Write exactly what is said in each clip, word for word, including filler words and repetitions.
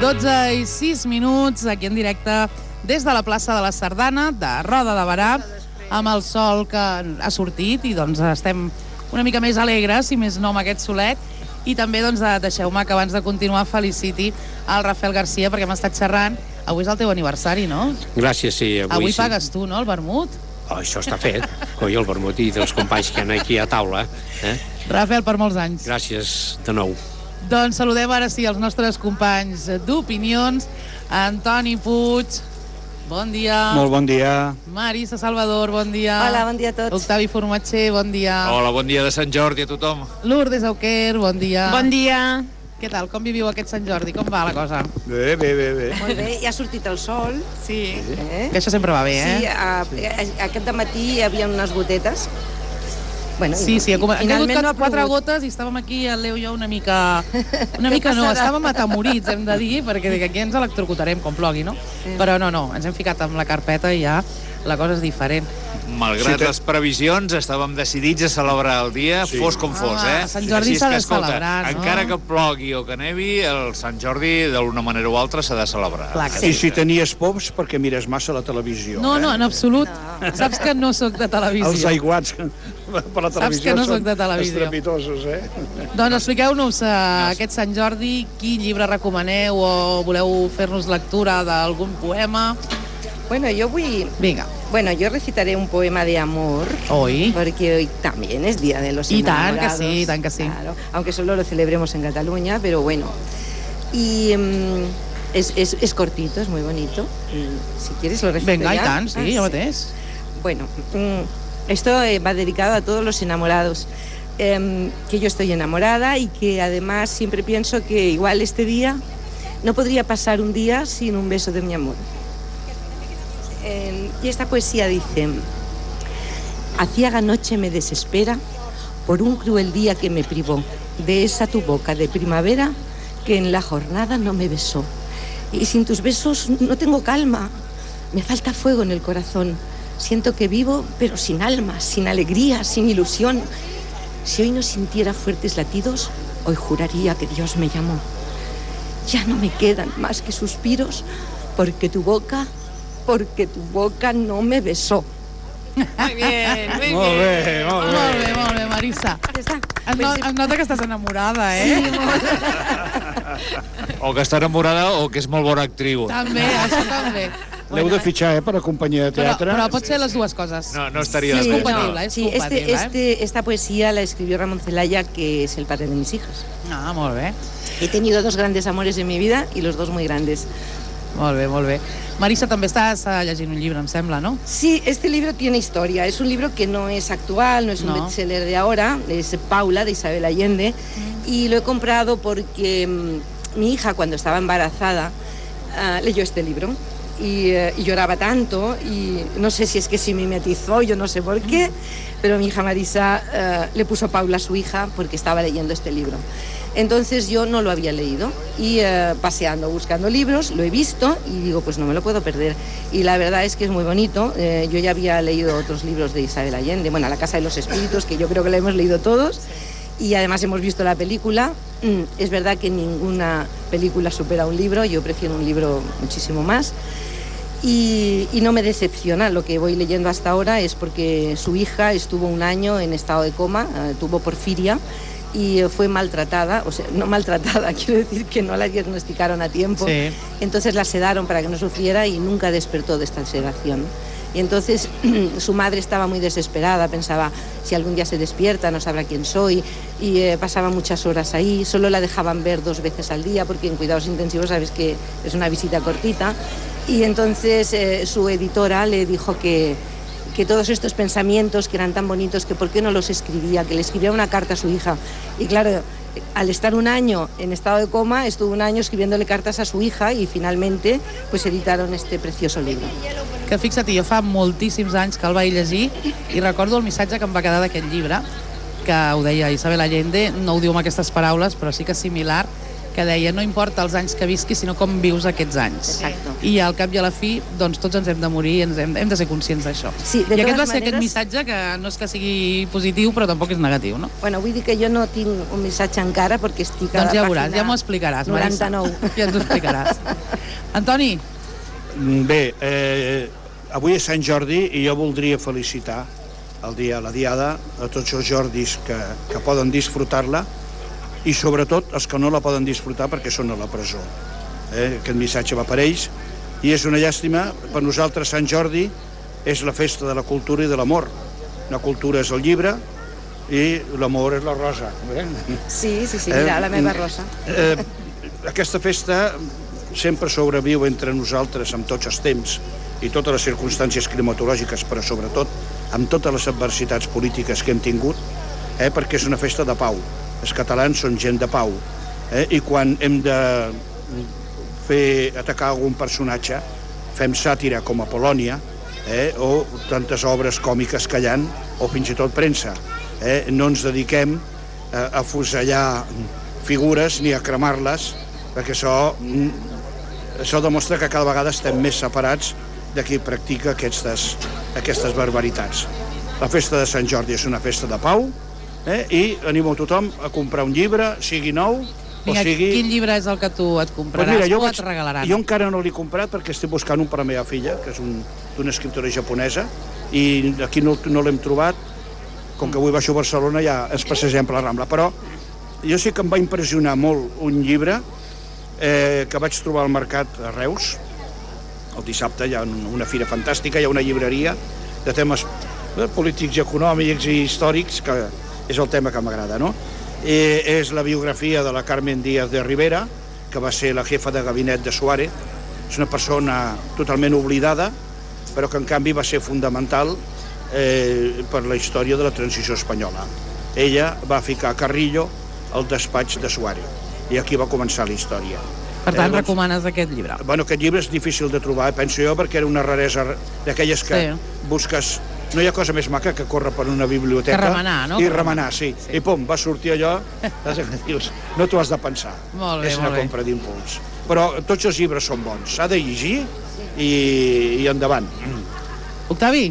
dotze i sis minuts, aquí en directe des de la plaça de la Sardana, de Roda de Berà, amb el sol que ha sortit i doncs estem una mica més alegres, si més no, amb aquest solet. I també doncs, deixeu-me que abans de continuar feliciti al Rafael García perquè hem estat xerrant. Avui és el teu aniversari, no? Gràcies, sí. Avui, avui sí. Pagues tu, no, el vermut? Oh, això està fet. Coi, el vermut i dels companys que hi ha aquí a taula. Eh? Rafael, per molts anys. Gràcies de nou. Doncs saludem ara sí els nostres companys d'Opinions. Antoni Puig, bon dia. Molt bon dia. Marisa Salvador, bon dia. Hola, bon dia a tots. Octavi Formatxer, bon dia. Hola, bon dia de Sant Jordi a tothom. Lourdes Auquer, bon dia. Bon dia. Què tal, com viviu aquest Sant Jordi? Com va la cosa? Bé, bé, bé, bé. Molt bé, ja ha sortit el sol. Sí, eh? que això sempre va bé, eh? Sí, a, a, aquest dematí hi havia unes gotetes. Bueno, sí, sí, com, han caigut no quatre gotes i estàvem aquí, el Leo i jo, una mica... Una mica no, estàvem atemorits, hem de dir, perquè aquí ens electrocutarem com plogui, no? Sí. Però no, no, ens hem ficat amb la carpeta i ja la cosa és diferent. Malgrat sí, les previsions, estàvem decidits a celebrar el dia, sí. Fos com fos, ah, eh? Sant Jordi s'ha de escolta, celebrar, no? Encara que plogui o que nevi, el Sant Jordi, d'una manera o altra, s'ha de celebrar. Clar, sí. I si tenies pors, perquè mires massa la televisió. No, eh? no, en absolut. No. Saps que no sóc de televisió. Els aiguats per la televisió Saps que no soc de televisió. Són estrepitosos, eh? Doncs expliqueu-nos uh, aquest Sant Jordi, quin llibre recomaneu o voleu fer-nos lectura d'algun poema? Bueno, yo voy... Venga. Bueno, yo recitaré un poema de amor. Hoy. Porque hoy también es Día de los y Enamorados. Y tan que sí, tan que sí. Claro, aunque solo lo celebremos en Cataluña, pero bueno. Y um, es, es, es cortito, es muy bonito. Y, si quieres lo recito. Venga, ya. y tan, sí, ah, ya sí. ves. Bueno, um, esto eh, va dedicado a todos los enamorados. Um, que yo estoy enamorada y que además siempre pienso que igual este día no podría pasar un día sin un beso de mi amor. Eh, y esta poesía dice: aciaga noche me desespera por un cruel día que me privó de esa tu boca de primavera que en la jornada no me besó. Y sin tus besos no tengo calma, me falta fuego en el corazón. Siento que vivo, pero sin alma, sin alegría, sin ilusión. Si hoy no sintiera fuertes latidos, hoy juraría que Dios me llamó. Ya no me quedan más que suspiros, porque tu boca... porque tu boca no me besó. Muy bien, muy molt bien. Bé, molt bé, molt bé, molt bé, Marisa. Es, no, es nota que estàs enamorada, eh? Sí, molt. O que està enamorada o que és molt bona actriu. També, això també. L'heu de fitxar, eh, per a companyia de teatre. Però, però pot ser les dues coses. No, no estaria sí, de és compatible, no. és sí, compatible. Este, este, esta poesía la escribió Ramón Celaya, que es el padre de mis hijas. Ah, molt bé. He tenido dos grandes amores en mi vida y los dos muy grandes. Molt bé, molt bé. Marisa, també estàs llegint un llibre, em sembla, ¿no? Sí, este libro tiene historia. Es un libro que no es actual, no es un no. bestseller de ahora. Es Paula, de Isabel Allende. Mm. Y lo he comprado porque um, mi hija, cuando estaba embarazada, uh, leyó este libro. Y, uh, y lloraba tanto. Y no sé si es que se mimetizó, yo no sé por qué. Mm. Pero mi hija Marisa uh, le puso Paula a su hija porque estaba leyendo este libro. Entonces yo no lo había leído y eh, paseando, buscando libros, lo he visto y digo, pues no me lo puedo perder. Y la verdad es que es muy bonito. Eh, yo ya había leído otros libros de Isabel Allende, bueno, La Casa de los Espíritus, que yo creo que lo hemos leído todos, y además hemos visto la película. Mm, es verdad que ninguna película supera un libro, yo prefiero un libro muchísimo más. Y, y no me decepciona, lo que voy leyendo hasta ahora es porque su hija estuvo un año en estado de coma, eh, tuvo porfiria, y fue maltratada, o sea, no maltratada, quiero decir que no la diagnosticaron a tiempo. Sí. Entonces la sedaron para que no sufriera y nunca despertó de esta sedación. Y entonces su madre estaba muy desesperada, pensaba, si algún día se despierta no sabrá quién soy, y eh, pasaba muchas horas ahí, solo la dejaban ver dos veces al día, porque en cuidados intensivos sabes que es una visita cortita, y entonces eh, su editora le dijo que que todos estos pensamientos que eran tan bonitos, que por qué no los escribía, que le escribía una carta a su hija. Y claro, al estar un año en estado de coma, estuvo un año escribiéndole cartas a su hija i finalmente pues, editaron este precioso libro. Que fixa't, jo fa moltíssims anys que el vaig llegir i recordo el missatge que em va quedar d'aquest llibre, que ho deia Isabel Allende, no ho diu amb aquestes paraules, però sí que és similar, que deia no importa els anys que visquis, sinó com vius aquests anys. Exacto. I al cap i a la fi, doncs tots ens hem de morir i ens hem, hem de ser conscients d'això. Sí, de I aquest va totes ser aquest maneres- missatge que no és que sigui positiu, però tampoc és negatiu, no? Bueno, vull dir que jo no tinc un missatge encara perquè estic a Doncs la ja veuràs, pàgina ja m'ho explicaràs, Marissa. noranta-nou. Ja ens ho explicaràs. Antoni, Bé, eh, avui és Sant Jordi i jo voldria felicitar el dia, la diada, a tots els Jordis que, que poden disfrutar-la i sobretot els que no la poden disfrutar perquè són a la presó. Eh? Aquest missatge va per ells i és una llàstima. Per nosaltres Sant Jordi és la festa de la cultura i de l'amor. La cultura és el llibre i l'amor és la rosa. Eh? Sí, sí, sí, mira, la meva rosa. Eh, aquesta festa sempre sobreviu entre nosaltres amb tots els temps i totes les circumstàncies climatològiques, però sobretot amb totes les adversitats polítiques que hem tingut, eh, perquè és una festa de pau. Els catalans són gent de pau. Eh, I quan hem de fer atacar algun personatge, fem sàtira com a Polònia, eh, o tantes obres còmiques que hi ha, o fins i tot premsa. Eh, no ens dediquem a, a fusellar figures ni a cremar-les, perquè això, això demostra que cada vegada estem més separats de qui practica aquestes, aquestes barbaritats. La festa de Sant Jordi és una festa de pau, eh, i animo a tothom a comprar un llibre, sigui nou, vinga, o sigui... quin llibre és el que tu et compraràs Pues mira, jo o vaig, et regalaran? Jo encara no l'he comprat perquè estic buscant un per a la meva filla, que és un, d'una escriptora japonesa, i aquí no, no l'hem trobat. Com que avui baixo a Barcelona ja ens passegem per la Rambla. Però jo sé que em va impressionar molt un llibre eh, que vaig trobar al mercat a Reus. El dissabte hi ha una fira fantàstica, hi ha una llibreria de temes polítics i econòmics i històrics, que és el tema que m'agrada, no? I és la biografia de la Carmen Díaz de Rivera, que va ser la jefa de gabinet de Suárez. És una persona totalment oblidada, però que en canvi va ser fundamental eh, per la història de la transició espanyola. Ella va ficar Carrillo al despatx de Suárez i aquí va començar la història. Per tant, eh, doncs, recomanes aquest llibre? Bueno, aquest llibre és difícil de trobar, penso jo, perquè era una raresa d'aquelles que Sí. busques... No hi ha cosa més maca que córrer per una biblioteca... Que remenar, no? I Que remenar, sí. sí. I pum, va sortir allò... Dius, no t'ho has de pensar. Molt bé, és una molt bé. compra d'impuls. Però tots els llibres són bons. S'ha de llegir i, i endavant. Octavi?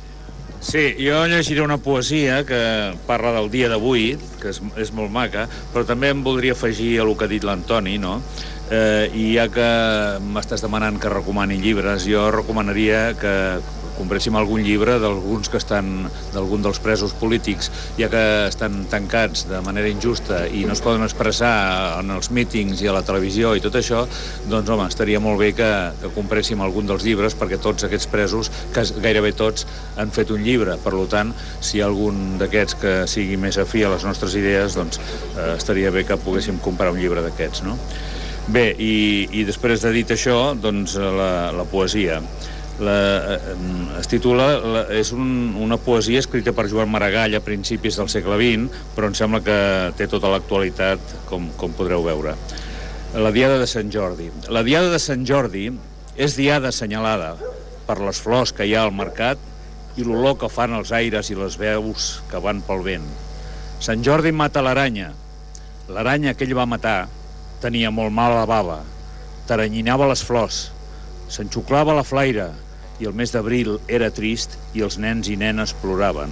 Sí, jo llegiré una poesia que parla del dia d'avui, que és, és molt maca, però també em voldria afegir a el que ha dit l'Antoni, no? Eh, I ja que m'estàs demanant que recomani llibres, jo recomanaria que compréssim algun llibre d'alguns que estan, d'algun dels presos polítics, ja que estan tancats de manera injusta i no es poden expressar en els mítings i a la televisió i tot això, doncs home, estaria molt bé que, que compréssim algun dels llibres, perquè tots aquests presos, que gairebé tots, han fet un llibre. Per tant, si hi ha algun d'aquests que sigui més afí a les nostres idees, doncs eh, estaria bé que poguéssim comprar un llibre d'aquests, no? Bé, i, i després de dit això, doncs la, la poesia. La, es titula, la, és un, una poesia escrita per Joan Maragall a principis del segle vint, però em sembla que té tota l'actualitat, com, com podreu veure. La Diada de Sant Jordi. La Diada de Sant Jordi és diada assenyalada per les flors que hi ha al mercat i l'olor que fan els aires i les veus que van pel vent. Sant Jordi mata l'aranya. L'aranya que ell va matar tenia molt mala bava, taranyinava les flors, s'enxuclava la flaire, i el mes d'abril era trist i els nens i nenes ploraven.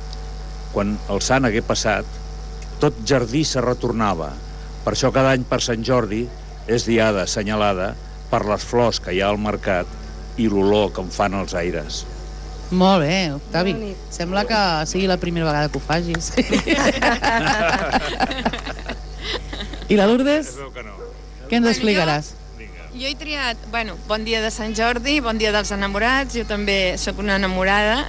Quan el sant hagué passat, tot jardí se retornava. Per això cada any per Sant Jordi és diada assenyalada per les flors que hi ha al mercat i l'olor que en fan els aires. Molt bé, Octavi. Molt bonic. Sembla que sigui la primera vegada que ho facis. I la Lourdes? que no. Què ens explicaràs? Jo he triat, bueno, bon dia de Sant Jordi, bon dia dels enamorats, jo també sóc una enamorada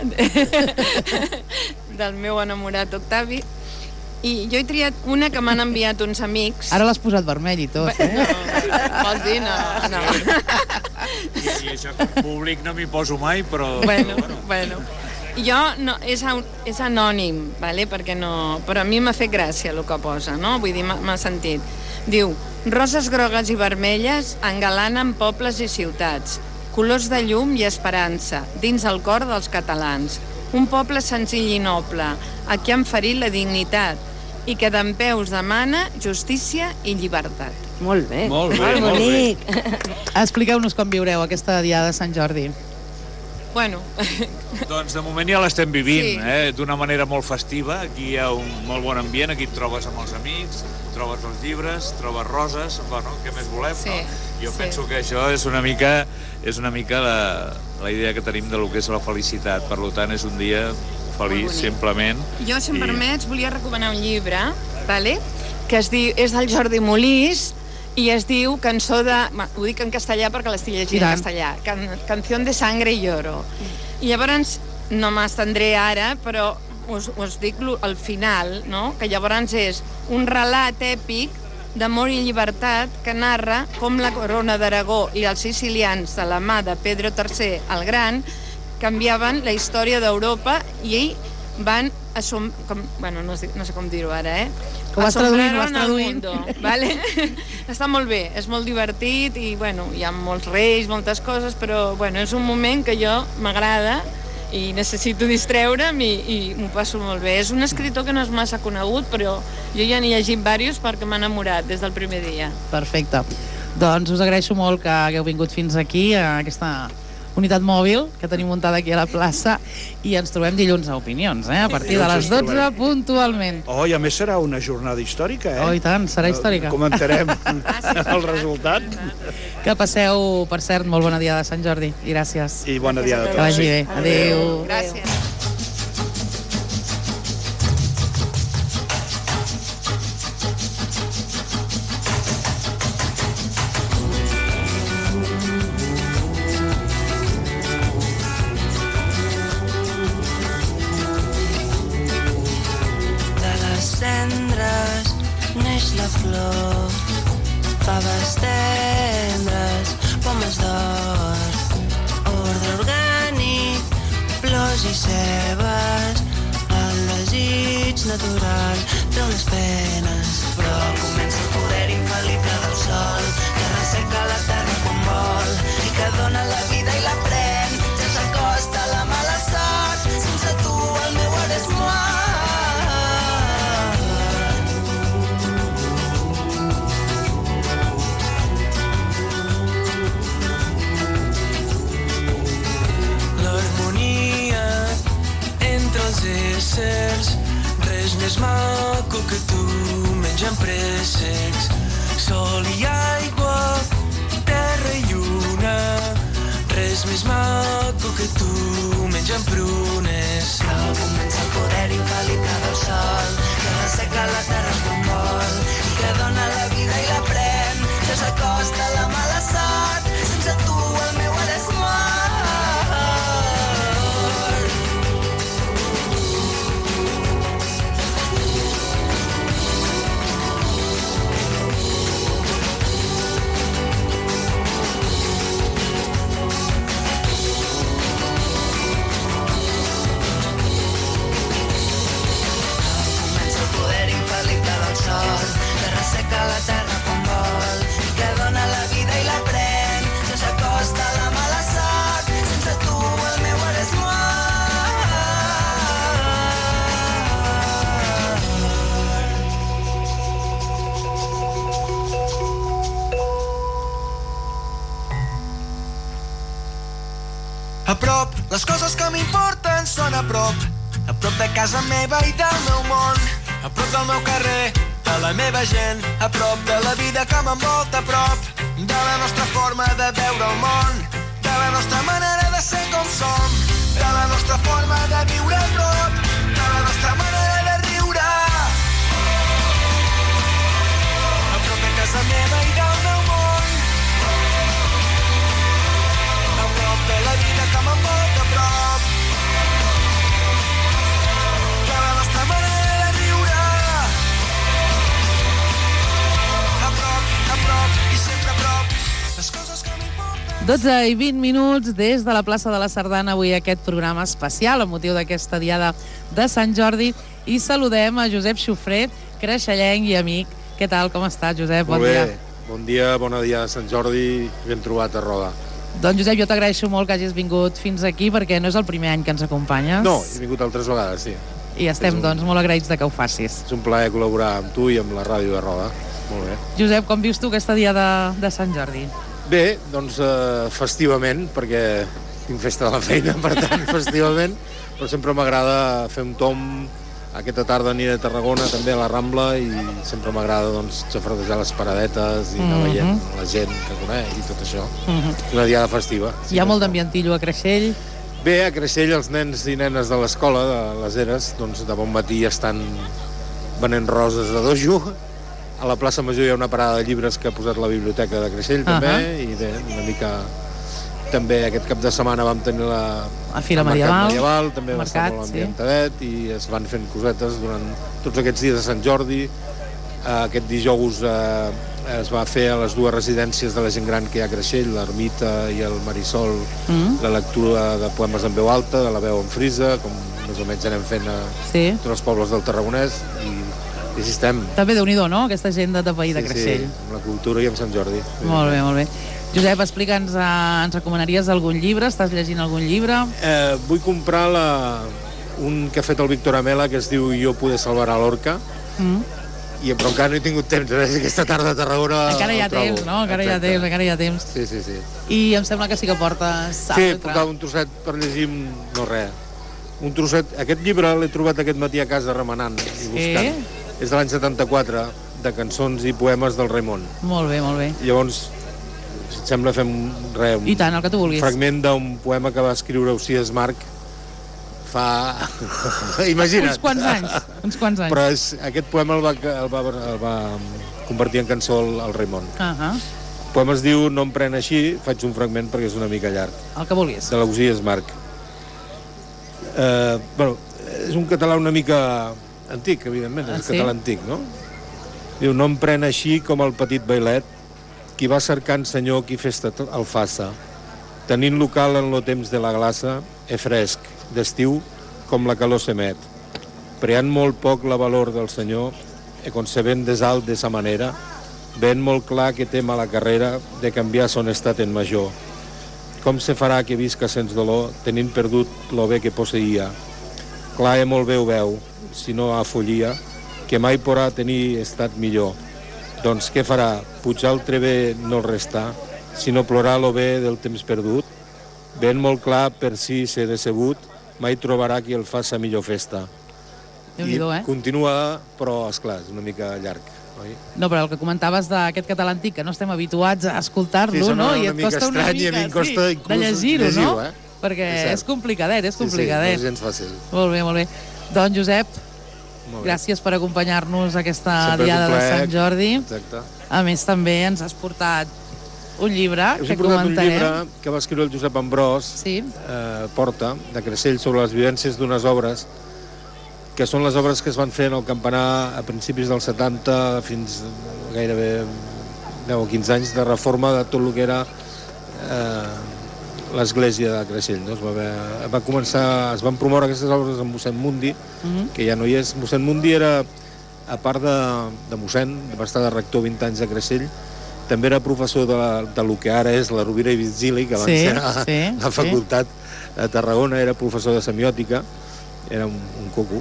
del meu enamorat Octavi, i jo he triat una que m'han enviat uns amics. Ara l'has posat vermell i tot, eh? No, vols dir? No, no. I, i això com públic no m'hi poso mai, però... Bueno, bueno. Jo, no, és, és anònim, vale? Perquè no, però a mi m'ha fet gràcia el que posa, no? Vull dir, m'ha sentit. Diu, roses grogues i vermelles engalanen pobles i ciutats, colors de llum i esperança, dins el cor dels catalans. Un poble senzill i noble, a qui han ferit la dignitat, i que dempeus demana justícia i llibertat. Molt bé. Molt bé, molt molt bé. bonic. Expliqueu-nos com viureu aquesta diada de Sant Jordi. Bueno, Doncs de moment ja l'estem vivint, Sí. eh? D'una manera molt festiva. Aquí hi ha un molt bon ambient, aquí et trobes amb els amics, trobes els llibres, trobes roses, bueno, què més volem, Sí, no? Jo sí. penso que això és una mica, és una mica la, la idea que tenim de lo que és la felicitat. Per tant, és un dia feliç, Molt bonic. simplement. jo, si em I- permets, volia recomanar un llibre, vale? que es diu, és del Jordi Molís, i es diu Cançó de... Ho dic en castellà perquè l'estic llegint en castellà. Can, Canción de sangre y lloro. I llavors, no m'estendré ara, però us, us dic al final, no? que llavors és un relat èpic d'amor i llibertat que narra com la corona d'Aragó i els sicilians de la mà de Pedro tercer el Gran canviaven la història d'Europa i van assum... Com... Bueno, no sé, no sé com dir-ho ara, eh? Ho vas traduint, ho vas Assombraron al traduint. mundo, vale? Està molt bé, és molt divertit i, bueno, hi ha molts reis, moltes coses, però, bueno, és un moment que jo m'agrada i necessito distreure'm i, i m'ho passo molt bé. És un escritor que no és massa conegut, però jo ja n'he llegit diversos perquè m'ha enamorat des del primer dia. Perfecte. Doncs us agraeixo molt que hagueu vingut fins aquí, a aquesta unitat mòbil que tenim muntada aquí a la plaça, i ens trobem dilluns a Opinions, eh? a partir de les dotze puntualment. Oh, i a més serà una jornada històrica, eh? Oh, i tant, serà històrica. Comentarem sí, el resultat. Que passeu, per cert, molt bona dia de Sant Jordi, i gràcies. I bona diada a Que tots. vagi bé. Adéu. Gràcies. Cendres neix la flor, faves tendres, pomes d'or, ordre orgànic, flors i cebes, el desig natural treu les penes, però comença el poder infal·lible del sol, que resseca la terra quan vol i que dona la vida i la pren, sense costa la mala sort, sense tu el meu ara és mort. Éssers, res més maco que tu, menjant préssecs, sol i aigua, terra i lluna, res més maco que tu, menjant prunes. Però comença el poder infal·lible del sol, que resseca la terra quan vol, i que dona la vida i la pren, que s'acosta la mala sort, sense tu el meu ara és mort. Que resseca la terra quan vol i que dona la vida i la pren, que s'acosta la mala sort, sense tu el meu ara és mort. A prop, les coses que m'importen són a prop, a prop de casa meva i del meu món, a prop del meu carrer, de la meva gent, a prop de la vida que m'envolta, a prop de la nostra forma de veure el món, de la nostra manera de ser com som, de la nostra forma de viure a prop, de la nostra manera de riure. A prop de casa meva i del meu món, a prop de la vida que m'envolta, a prop de la nostra manera de viure. A prop, a prop i sempre a prop, les coses que m'importen. dotze i vint minuts des de la plaça de la Sardana, avui aquest programa especial amb motiu d'aquesta diada de Sant Jordi, i saludem a Josep Xufré, creixellenc i amic. Què tal, com està, Josep? Molt Bon bé, dia. bon dia, bona dia de Sant Jordi, ben trobat a Roda. Doncs, Josep, jo t'agraeixo molt que hagis vingut fins aquí, perquè no és el primer any que ens acompanyes. No, he vingut altres vegades, sí. I estem, doncs, molt agraïts de que ho facis. És un plaer col·laborar amb tu i amb la ràdio de Roda. Molt bé. Josep, com vius tu aquesta dia de, de Sant Jordi? Bé, doncs eh, festivament, perquè tinc festa de la feina, per tant, festivament, però sempre m'agrada fer un tom. Aquesta tarda aniré a Tarragona, també a la Rambla, i sempre m'agrada, doncs, xafradejar les paradetes i anar veient mm -hmm. la gent que conec i tot això. Mm -hmm. Una diada festiva. Sí, hi ha molt d'ambientillo a Creixell. Bé, a Creixell els nens i nenes de l'escola, de les Eres, doncs de bon matí estan venent roses de dojo. A la plaça Major hi ha una parada de llibres que ha posat la biblioteca de Creixell, també, uh -huh. i bé, una mica... També aquest cap de setmana vam tenir la... La Fira el Medieval. medieval. També va estar molt sí. ambientadet, i es van fent cosetes durant tots aquests dies de Sant Jordi. Aquest dijous eh, es va fer a les dues residències de la gent gran que hi ha a Creixell, l'Ermita i el Marisol, mm. la lectura de poemes en veu alta, de la veu en frisa, com més o menys anem fent a sí. tots els pobles del Tarragonès, i, i així estem. També Déu-n'hi-do, no?, aquesta gent de país de Creixell. Sí, amb la cultura i amb Sant Jordi. Molt bé, molt bé. Josep, explica'ns, eh, ens recomanaries algun llibre? Estàs llegint algun llibre? Eh, vull comprar la, un que ha fet el Víctor Amela, que es diu Jo pude salvar a l'Orca, mm. i, però encara no he tingut temps. Aquesta tarda a Tarragona encara hi ha temps, no? Encara hi ha temps, encara hi ha temps. Sí, sí, sí. I em sembla que sí que portes... Sí, portava un trosset per llegir, no res. Un trosset... Aquest llibre l'he trobat aquest matí a casa remenant i buscant. Sí? És de l'any setanta-quatre, de cançons i poemes del Raimon. Molt bé, molt bé. Llavors, si et sembla, fem res, un I tant, el que tu vulguis. fragment d'un poema que va escriure Ausiàs Marc fa... Imagina't. Uns quants anys, uns quants anys. Però és, aquest poema el va, el va, el va convertir en cançó el, el Raimon. Uh -huh. El poema es diu No em pren així, faig un fragment perquè és una mica llarg. El que vulguis. De l'Ausiàs Marc. Uh, bueno, és un català una mica antic, evidentment, és un ah, sí? català antic, no? Diu, no em pren així com el petit bailet, qui va cercant senyor qui festa el faça. Tenint local en lo temps de la glaça, és fresc, d'estiu, com la calor s'emet. Preant molt poc la valor del senyor, e concebent des alt de sa manera, veient molt clar que té mala carrera de canviar son estat en major. Com se farà que visca sens dolor, tenint perdut lo bé que posseïa? Clar, e molt bé ho veu, si no afollia, que mai podrà tenir estat millor. Doncs què farà? Pujar altre bé no el resta, sinó plorar lo bé del temps perdut? Ben molt clar per si s'he decebut, mai trobarà qui el faça millor festa. Déu-n'hi-do, eh? Continua, però, esclar, és una mica llarg, oi? No, però el que comentaves d'aquest català antic, que no estem habituats a escoltar-lo, sí, no? I et costa una mica, i a mi em costa sí, de llegir-ho, no? Eh? Perquè és, és complicadet, és complicadet. Sí, sí, no és gens fàcil. Molt bé, molt bé. Doncs, Josep, gràcies per acompanyar-nos aquesta sempre diada de Sant Jordi. Exacte. A més, també ens has portat un llibre Us que he portat comentarem. un llibre que va escriure el Josep Ambrós, sí. eh, Porta, de Creixell, sobre les vivències d'unes obres, que són les obres que es van fer en el campanar a principis dels setanta fins gairebé deu o quinze anys de reforma de tot el que era eh, l'església de Creixell. No? Es, va haver, va començar, es van promoure aquestes obres amb mossèn Mundi, uh -huh. que ja no hi és. Mossèn Mundi era, a part de, de mossèn, va estar de rector vint anys a Creixell, també era professor de, la, de lo que ara és la Rovira i Virgili, que abans sí, era sí, la facultat sí. a Tarragona, era professor de semiòtica, era un, un coco.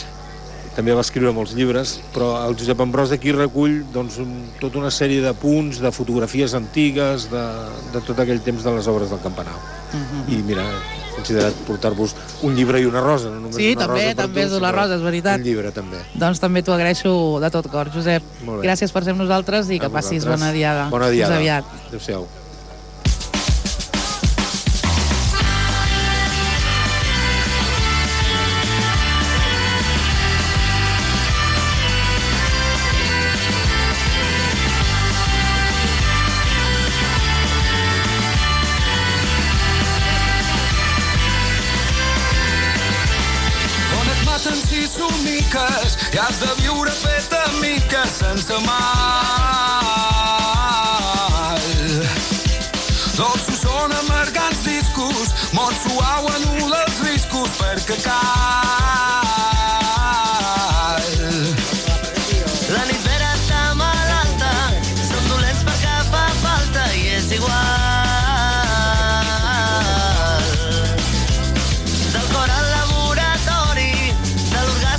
També va escriure molts llibres, però el Josep Ambrós aquí recull doncs, un, tota una sèrie de punts, de fotografies antigues, de, de tot aquell temps de les obres del campanar. Uh -huh. I mira, he considerat portar-vos un llibre i una rosa, no només sí, una també, rosa per també tu, és una rosa, és veritat. Un llibre, també. Doncs també t'ho agraeixo de tot cor, Josep. Gràcies per ser amb nosaltres i que passis bona diada. Bona diada. Fins aviat. Adéu-siau. I has de viure fet a miques sense mal. Dolços són amargants discos, mort suau anul·la els riscos perquè cal. La nit vera està malalta, som dolents perquè fa falta i és igual. Del cor al laboratori, de l'organisme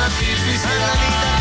artificial.